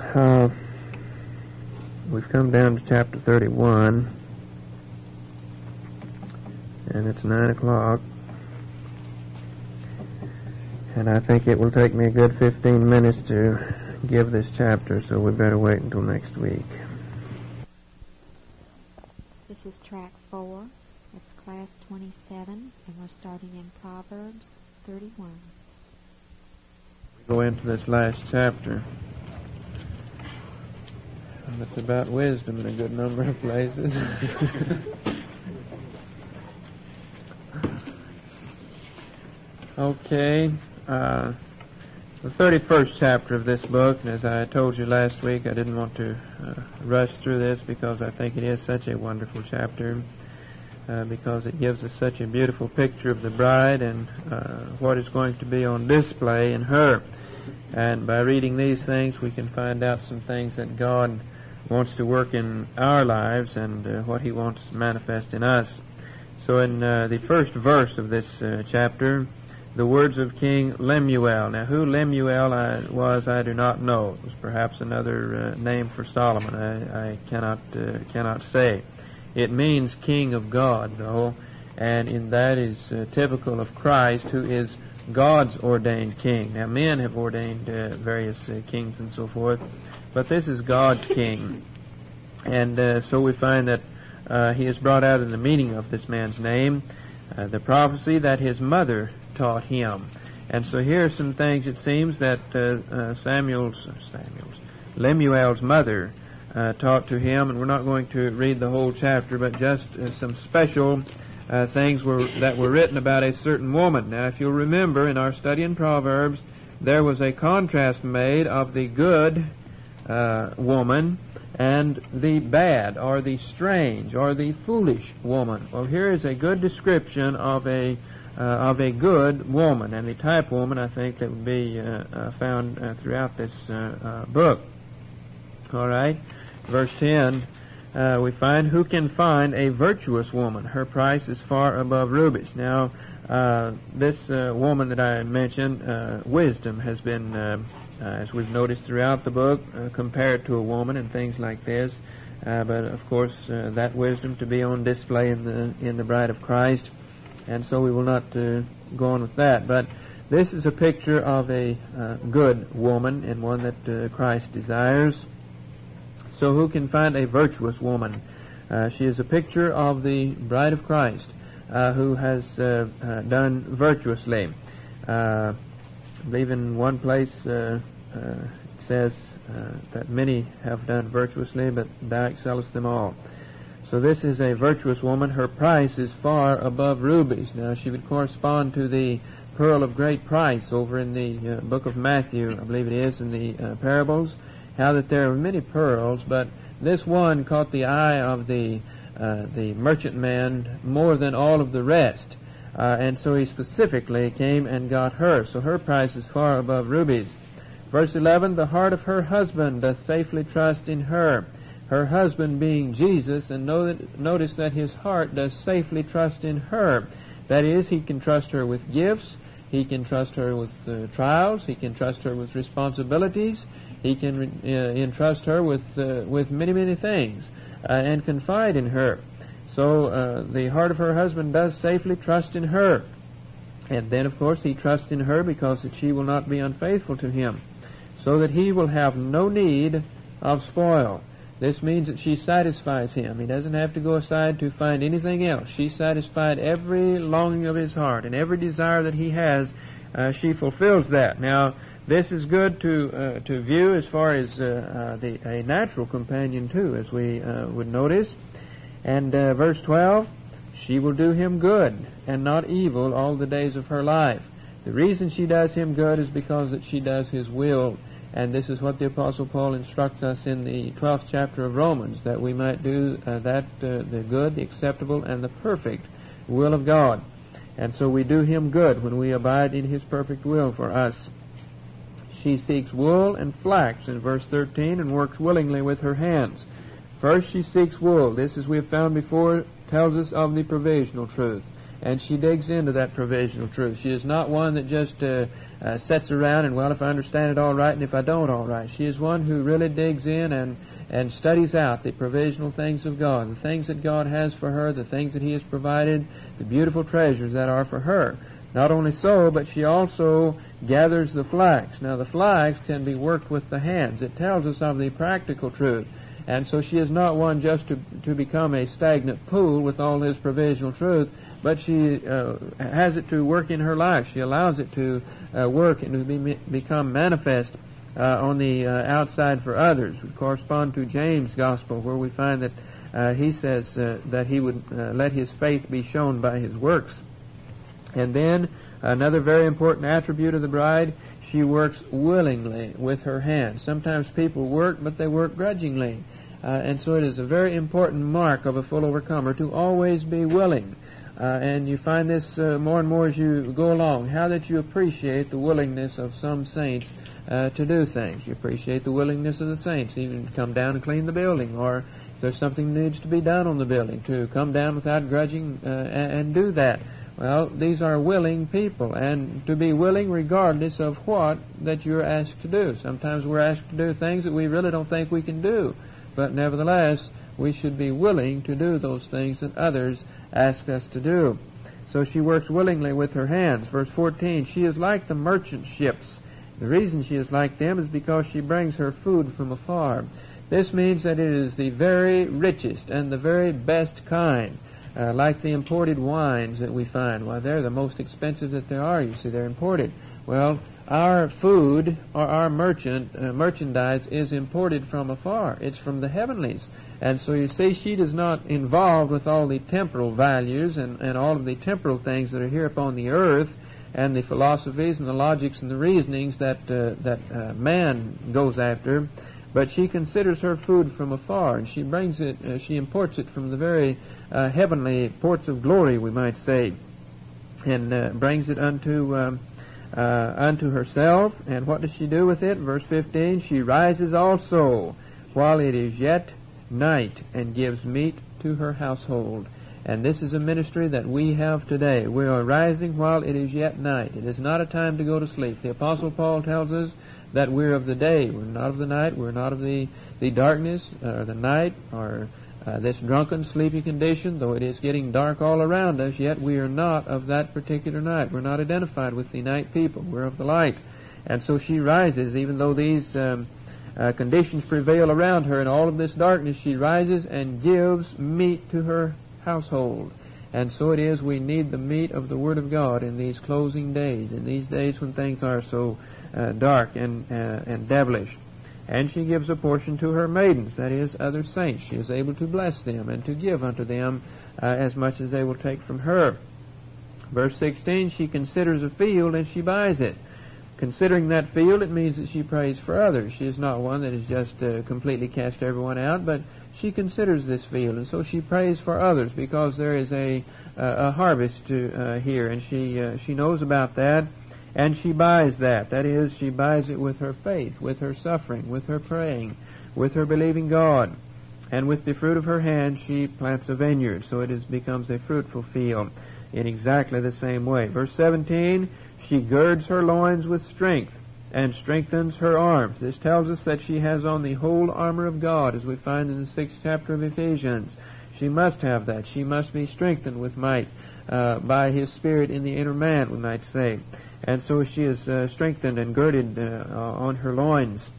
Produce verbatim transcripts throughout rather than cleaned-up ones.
uh, we've come down to chapter thirty-one, and it's nine o'clock, and I think it will take me a good fifteen minutes to give this chapter, so we better wait until next week. This is track four. It's class twenty-seven, and we're starting in Proverbs thirty-one. We go into this last chapter, and it's about wisdom in a good number of places. Okay, uh, the thirty-first chapter of this book, and as I told you last week, I didn't want to uh, rush through this because I think it is such a wonderful chapter, uh, because it gives us such a beautiful picture of the bride and uh, what is going to be on display in her. And by reading these things, we can find out some things that God wants to work in our lives and uh, what He wants to manifest in us. So in uh, the first verse of this uh, chapter, the words of King Lemuel. Now, who Lemuel I, was, I do not know. It was perhaps another uh, name for Solomon. I, I cannot uh, cannot say. It means King of God, though, and in that is uh, typical of Christ, who is God's ordained king. Now, men have ordained uh, various uh, kings and so forth, but this is God's king. And uh, so we find that uh, he is brought out in the meaning of this man's name, uh, the prophecy that his mother taught him. And so here are some things, it seems, that uh, uh, Samuel's, Samuel's, Lemuel's mother uh, taught to him, and we're not going to read the whole chapter, but just uh, some special uh, things were, that were written about a certain woman. Now, if you'll remember, in our study in Proverbs, there was a contrast made of the good uh, woman and the bad, or the strange, or the foolish woman. Well, here is a good description of a Uh, of a good woman, and the type woman, I think, that would be uh, uh, found uh, throughout this uh, uh, book. All right, verse ten, uh, we find, who can find a virtuous woman? Her price is far above rubies. Now, uh, this uh, woman that I mentioned, uh, wisdom, has been, uh, uh, as we've noticed throughout the book, uh, compared to a woman and things like this. Uh, but, of course, uh, that wisdom to be on display in the in the bride of Christ. And so we will not uh, go on with that. But this is a picture of a uh, good woman, and one that uh, Christ desires. So who can find a virtuous woman? Uh, she is a picture of the bride of Christ, uh, who has uh, uh, done virtuously. Uh, I believe in one place uh, uh, it says uh, that many have done virtuously, but thou excellest them all. So this is a virtuous woman. Her price is far above rubies. Now, she would correspond to the pearl of great price over in the uh, book of Matthew, I believe it is, in the uh, parables, how that there are many pearls, but this one caught the eye of the uh, the merchantman more than all of the rest. Uh, and so he specifically came and got her. So her price is far above rubies. Verse eleven, the heart of her husband doth safely trust in her. Her husband being Jesus, and know that, notice that his heart does safely trust in her. That is, he can trust her with gifts, he can trust her with uh, trials, he can trust her with responsibilities, he can uh, entrust her with uh, with many, many things, uh, and confide in her. So uh, the heart of her husband does safely trust in her. And then, of course, he trusts in her because that she will not be unfaithful to him, so that he will have no need of spoil. This means that she satisfies him. He doesn't have to go aside to find anything else. She satisfied every longing of his heart, and every desire that he has, uh, she fulfills that. Now, this is good to uh, to view as far as uh, uh, the a natural companion too, as we uh, would notice. And uh, verse twelve, she will do him good and not evil all the days of her life. The reason she does him good is because that she does his will. And this is what the Apostle Paul instructs us in the twelfth chapter of Romans, that we might do uh, that, uh, the good, the acceptable, and the perfect will of God. And so we do him good when we abide in his perfect will for us. She seeks wool and flax in verse thirteen, and works willingly with her hands. First she seeks wool. This, as we have found before, tells us of the provisional truth. And she digs into that provisional truth. She is not one that just uh, uh, sits around and, well, if I understand it all right and if I don't, all right. She is one who really digs in and, and studies out the provisional things of God, the things that God has for her, the things that He has provided, the beautiful treasures that are for her. Not only so, but she also gathers the flax. Now, the flax can be worked with the hands. It tells us of the practical truth. And so she is not one just to, to become a stagnant pool with all His provisional truth, but she uh, has it to work in her life. She allows it to uh, work and to be, become manifest uh, on the uh, outside for others. We correspond to James' Gospel, where we find that uh, he says uh, that he would uh, let his faith be shown by his works. And then another very important attribute of the bride, she works willingly with her hands. Sometimes people work, but they work grudgingly. Uh, and so it is a very important mark of a full overcomer to always be willing. Uh, and you find this uh, more and more as you go along, how that you appreciate the willingness of some saints uh, to do things. You appreciate the willingness of the saints, even to come down and clean the building, or if there's something that needs to be done on the building, to come down without grudging uh, and, and do that. Well, these are willing people, and to be willing regardless of what that you're asked to do. Sometimes we're asked to do things that we really don't think we can do, but nevertheless, we should be willing to do those things that others ask us to do. So she works willingly with her hands. Verse fourteen, she is like the merchant ships. The reason she is like them is because she brings her food from afar. This means that it is the very richest and the very best kind. Uh, like the imported wines that we find. Why, they're the most expensive that there are. You see, they're imported. Well, our food or our merchant uh, merchandise is imported from afar. It's from the heavenlies. And so you see, she is not involved with all the temporal values and, and all of the temporal things that are here upon the earth, and the philosophies and the logics and the reasonings that uh, that uh, man goes after. But she considers her food from afar, and she brings it, uh, she imports it from the very uh, heavenly ports of glory, we might say, and uh, brings it unto um, uh, unto herself. And what does she do with it? Verse fifteen, she rises also while it is yet night, and gives meat to her household. And this is a ministry that we have today. We are rising while it is yet night. It is not a time to go to sleep. The Apostle Paul tells us that we're of the day. We're not of the night. We're not of the, the darkness or the night or uh, this drunken, sleepy condition. Though it is getting dark all around us, yet we are not of that particular night. We're not identified with the night people. We're of the light. And so she rises, even though these um, uh, conditions prevail around her and all of this darkness, she rises and gives meat to her household. And so it is, we need the meat of the Word of God in these closing days, in these days when things are so Uh, dark and uh, and devilish. And she gives a portion to her maidens, that is, other saints. She is able to bless them and to give unto them uh, as much as they will take from her. Verse sixteen, she considers a field and she buys it. Considering that field, it means that she prays for others. She is not one that has just uh, completely cast everyone out, but she considers this field, and so she prays for others because there is a uh, a harvest to, uh, here, and she uh, she knows about that. And she buys that. That is, she buys it with her faith, with her suffering, with her praying, with her believing God. And with the fruit of her hand, she plants a vineyard. So it is, becomes a fruitful field in exactly the same way. Verse seventeen, she girds her loins with strength and strengthens her arms. This tells us that she has on the whole armor of God, as we find in the sixth chapter of Ephesians. She must have that. She must be strengthened with might uh, by His Spirit in the inner man, we might say. And so she is uh, strengthened and girded uh, on her loins.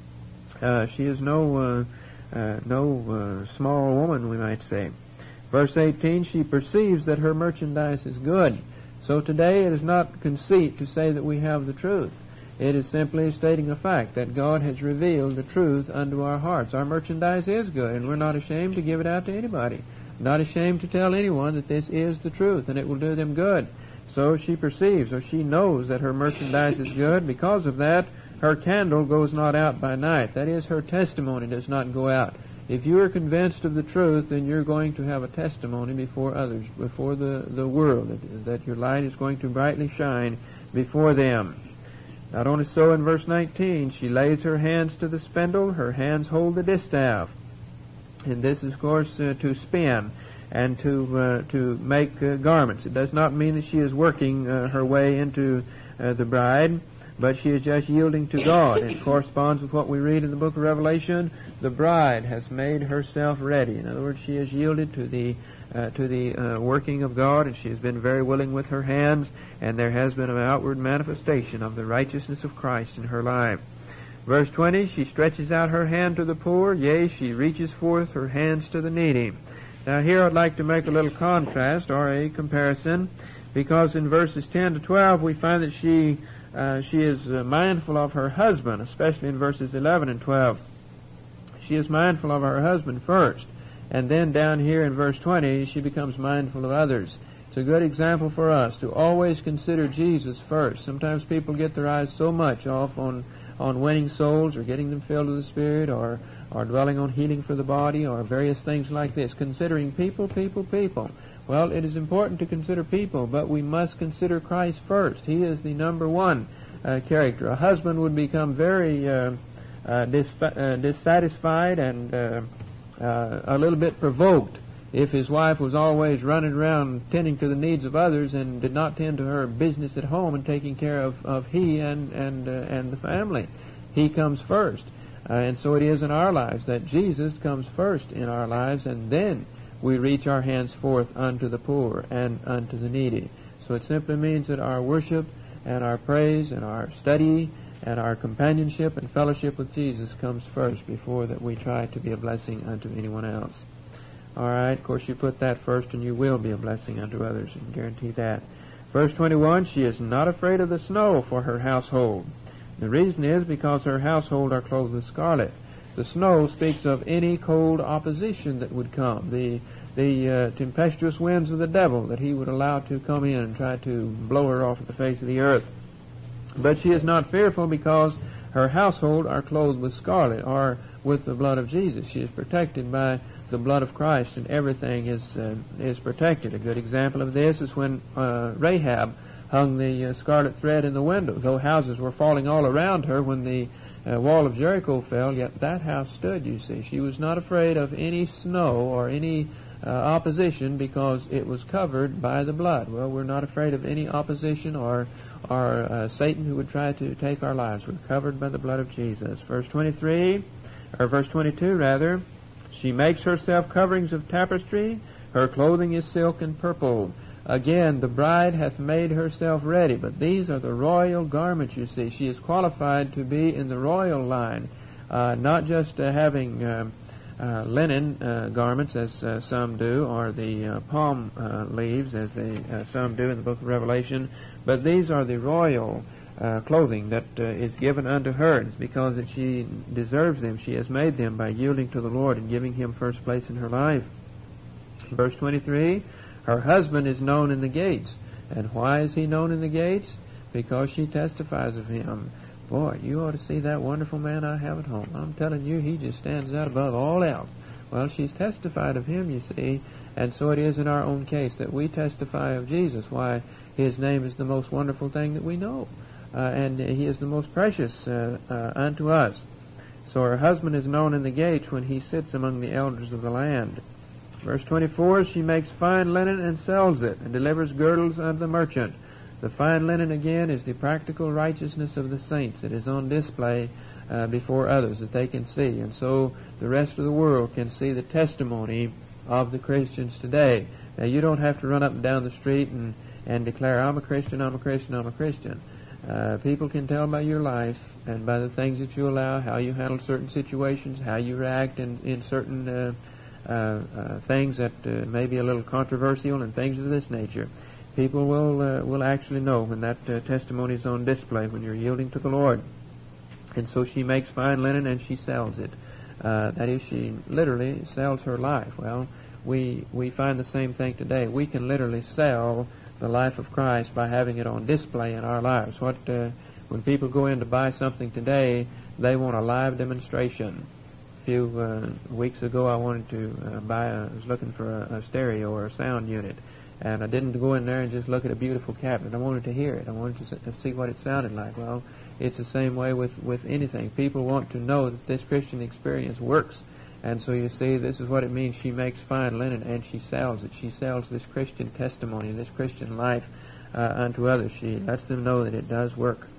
Uh, she is no uh, uh, no uh, small woman, we might say. Verse eighteen, she perceives that her merchandise is good. So today it is not conceit to say that we have the truth. It is simply stating a fact that God has revealed the truth unto our hearts. Our merchandise is good, and we're not ashamed to give it out to anybody. Not ashamed to tell anyone that this is the truth, and it will do them good. So she perceives, or she knows, that her merchandise is good. Because of that, her candle goes not out by night. That is, her testimony does not go out. If you are convinced of the truth, then you're going to have a testimony before others, before the, the world, that, that your light is going to brightly shine before them. Not only so, in verse nineteen, she lays her hands to the spindle, her hands hold the distaff. And this is, of course, uh, to spin and to uh, to make uh, garments. It does not mean that she is working uh, her way into uh, the bride. but she is just yielding to God. It corresponds with what we read in the book of Revelation. The bride has made herself ready. In other words, she has yielded to the uh, to the uh, working of God, and she has been very willing with her hands, and there has been an outward manifestation of the righteousness of Christ in her life. Verse twenty, she stretches out her hand to the poor, yea, she reaches forth her hands to the needy. Now here I'd like to make a little contrast or a comparison, because in verses ten to twelve we find that she uh, she is uh, mindful of her husband, especially in verses eleven and twelve. She is mindful of her husband first, and then down here in verse twenty she becomes mindful of others. It's a good example for us to always consider Jesus first. Sometimes people get their eyes so much off on on winning souls or getting them filled with the Spirit or, or dwelling on healing for the body or various things like this, considering people, people, people. Well, it is important to consider people, but we must consider Christ first. He is the number one uh, character. A husband would become very uh, uh, dis- uh, dissatisfied and uh, uh, a little bit provoked if his wife was always running around tending to the needs of others and did not tend to her business at home and taking care of, of he and and uh, and the family. He comes first. Uh, and so it is in our lives that Jesus comes first in our lives, and then we reach our hands forth unto the poor and unto the needy. So it simply means that our worship and our praise and our study and our companionship and fellowship with Jesus comes first before that we try to be a blessing unto anyone else. All right, of course you put that first and you will be a blessing unto others, I can guarantee that. Verse twenty-one, she is not afraid of the snow for her household. The reason is because her household are clothed with scarlet. The snow speaks of any cold opposition that would come, the the uh, tempestuous winds of the devil that he would allow to come in and try to blow her off the face of the earth. But she is not fearful because her household are clothed with scarlet, or with the blood of Jesus. She is protected by the blood of Christ, and everything is uh, is protected. A good example of this is when uh, Rahab hung the uh, scarlet thread in the window. Though houses were falling all around her when the uh, wall of Jericho fell, yet that house stood, you see. She was not afraid of any snow or any uh, opposition because it was covered by the blood. Well, we're not afraid of any opposition or or uh, Satan who would try to take our lives. We're covered by the blood of Jesus. Verse twenty-three, or verse twenty-two rather, she makes herself coverings of tapestry, her clothing is silk and purple. Again, the bride hath made herself ready, but these are the royal garments, you see. She is qualified to be in the royal line, uh, not just uh, having uh, uh, linen uh, garments, as uh, some do, or the uh, palm uh, leaves, as they uh, some do in the book of Revelation, but these are the royal uh, clothing that uh, is given unto her. It's because that she deserves them. She has made them by yielding to the Lord and giving Him first place in her life. Verse twenty-three, her husband is known in the gates. And why is he known in the gates? Because she testifies of him. Boy, you ought to see that wonderful man I have at home. I'm telling you, he just stands out above all else. Well, she's testified of him, you see, and so it is in our own case that we testify of Jesus. Why, His name is the most wonderful thing that we know, uh, and He is the most precious uh, uh, unto us. So her husband is known in the gates when he sits among the elders of the land. Verse twenty-four, she makes fine linen and sells it, and delivers girdles unto the merchant. The fine linen, again, is the practical righteousness of the saints. It is on display uh, before others that they can see. And so the rest of the world can see the testimony of the Christians today. Now, you don't have to run up and down the street and, and declare, I'm a Christian, I'm a Christian, I'm a Christian. Uh, people can tell by your life and by the things that you allow, how you handle certain situations, how you react in, in certain uh, uh, uh, things that uh, may be a little controversial and things of this nature. People will uh, will actually know when that uh, testimony is on display, when you're yielding to the Lord. And so she makes fine linen and she sells it. Uh, that is, she literally sells her life. Well, we we find the same thing today. We can literally sell the life of Christ by having it on display in our lives. What uh, when people go in to buy something today, they want a live demonstration. A few uh, weeks ago, I wanted to uh, buy. A, I was looking for a, a stereo or a sound unit. And I didn't go in there and just look at a beautiful cabinet. I wanted to hear it. I wanted to, to see what it sounded like. Well, it's the same way with, with anything. People want to know that this Christian experience works. And so you see, this is what it means. She makes fine linen and she sells it. She sells this Christian testimony, this Christian life uh, unto others. She lets them know that it does work.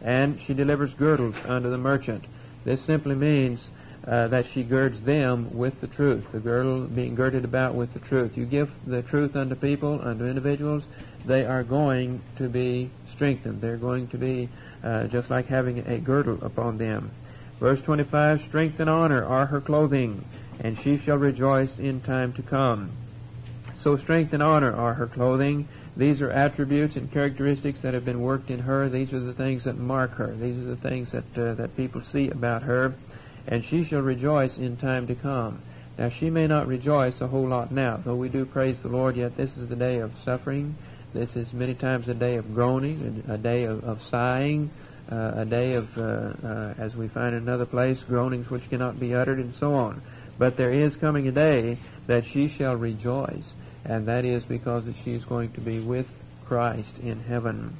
And she delivers girdles unto the merchant. This simply means uh, that she girds them with the truth, the girdle being girded about with the truth. You give the truth unto people, unto individuals, they are going to be strengthened. They're going to be uh, just like having a girdle upon them. Verse twenty-five, strength and honor are her clothing, and she shall rejoice in time to come. So strength and honor are her clothing. These are attributes and characteristics that have been worked in her. These are the things that mark her. These are the things that uh, that people see about her. And she shall rejoice in time to come. Now, she may not rejoice a whole lot now, though we do praise the Lord, yet this is the day of suffering. This is many times a day of groaning, a, a day of, of sighing, uh, a day of, uh, uh, as we find in another place, groanings which cannot be uttered, and so on. But there is coming a day that she shall rejoice, and that is because that she is going to be with Christ in heaven.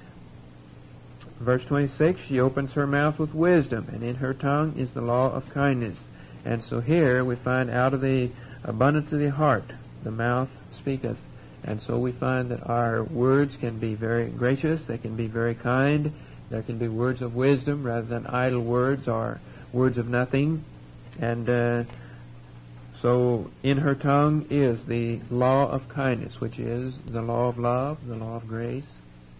Verse twenty-six, she opens her mouth with wisdom, and in her tongue is the law of kindness. And so here we find out of the abundance of the heart, the mouth speaketh. And so we find that our words can be very gracious, they can be very kind, there can be words of wisdom rather than idle words or words of nothing. And uh, so in her tongue is the law of kindness, which is the law of love, the law of grace.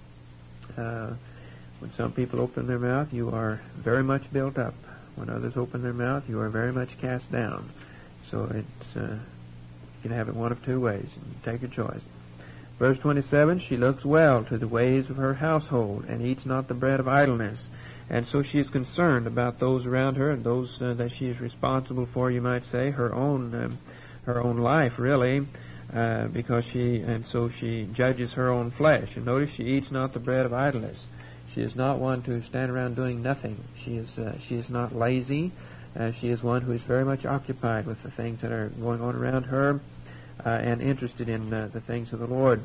Uh, when some people open their mouth, you are very much built up. When others open their mouth, you are very much cast down. So it's uh, you can have it one of two ways. You take your choice. Verse twenty-seven, she looks well to the ways of her household, and eats not the bread of idleness. And so she is concerned about those around her and those uh, that she is responsible for, you might say, her own um, her own life, really, uh, because she, and so she judges her own flesh. And notice she eats not the bread of idleness. She is not one to stand around doing nothing. She is uh, she is not lazy. Uh, she is one who is very much occupied with the things that are going on around her uh, and interested in uh, the things of the Lord.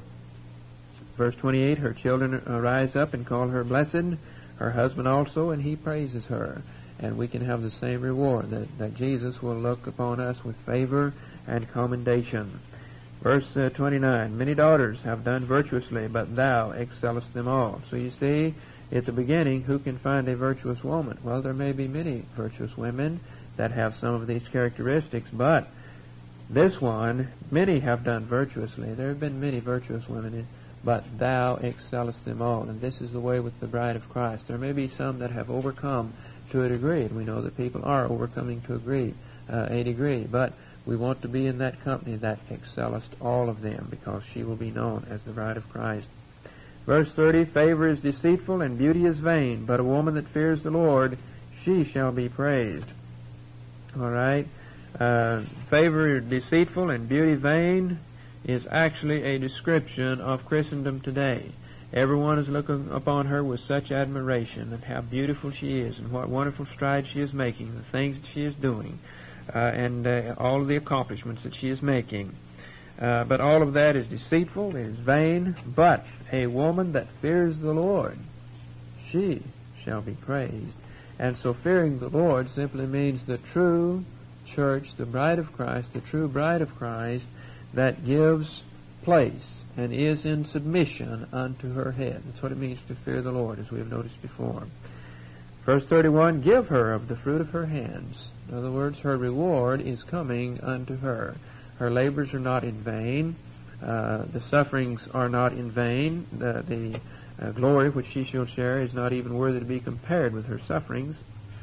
Verse twenty-eight, her children rise up and call her blessed, her husband also, and he praises her. And we can have the same reward, that, that Jesus will look upon us with favor and commendation. Verse uh, twenty-nine, many daughters have done virtuously, but thou excellest them all. So you see, at the beginning, who can find a virtuous woman? Well, there may be many virtuous women that have some of these characteristics, but this one, many have done virtuously. There have been many virtuous women, but thou excellest them all. And this is the way with the bride of Christ. There may be some that have overcome to a degree, and we know that people are overcoming to a degree, uh, a degree, but we want to be in that company that excellest all of them, because she will be known as the bride of Christ. Verse thirty, favor is deceitful and beauty is vain, but a woman that fears the Lord, she shall be praised. All right. Uh, favor is deceitful and beauty vain is actually a description of Christendom today. Everyone is looking upon her with such admiration, and how beautiful she is, and what wonderful strides she is making, the things that she is doing, uh, and uh, all of the accomplishments that she is making. Uh, but all of that is deceitful, it is vain, but a woman that fears the Lord, she shall be praised. And so fearing the Lord simply means the true church, the bride of Christ, the true bride of Christ, that gives place and is in submission unto her head. That's what it means to fear the Lord, as we have noticed before. Verse thirty-one, give her of the fruit of her hands. In other words, her reward is coming unto her. Her labors are not in vain. Uh, the sufferings are not in vain. The, the uh, glory which she shall share is not even worthy to be compared with her sufferings.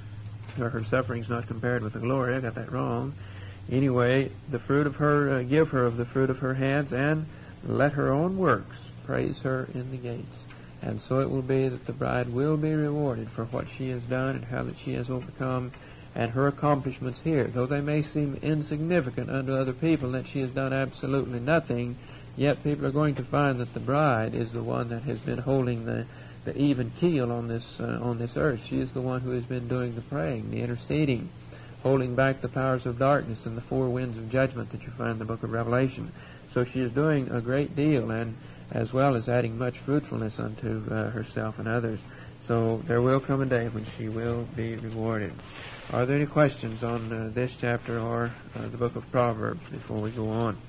Or her sufferings not compared with the glory. I got that wrong. Anyway, the fruit of her, uh, give her of the fruit of her hands, and let her own works praise her in the gates. And so it will be that the bride will be rewarded for what she has done and how that she has overcome, and her accomplishments here. Though they may seem insignificant unto other people, that she has done absolutely nothing, yet people are going to find that the bride is the one that has been holding the, the even keel on this uh, on this earth. She is the one who has been doing the praying, the interceding, holding back the powers of darkness and the four winds of judgment that you find in the book of Revelation. So she is doing a great deal, and as well as adding much fruitfulness unto uh, herself and others. So there will come a day when she will be rewarded. Are there any questions on uh, this chapter or uh, the book of Proverbs before we go on?